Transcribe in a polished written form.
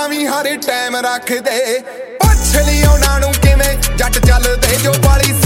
ਗੱਲਾਂ ਵੀ ਹਰ ਟਾਈਮ ਰੱਖਦੇ। ਪੁੱਛ ਲਈ ਉਹਨਾਂ ਨੂੰ ਕਿਵੇਂ ਜੱਟ ਚੱਲਦੇ ਜੋ ਵਾਲੀ